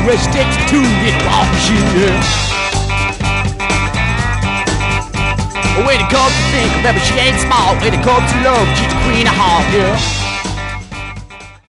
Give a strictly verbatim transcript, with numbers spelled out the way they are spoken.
where she takes you to it walk machine, yeah. When it comes to think, remember she ain't small. When it comes to love, she's the queen of heart, yeah.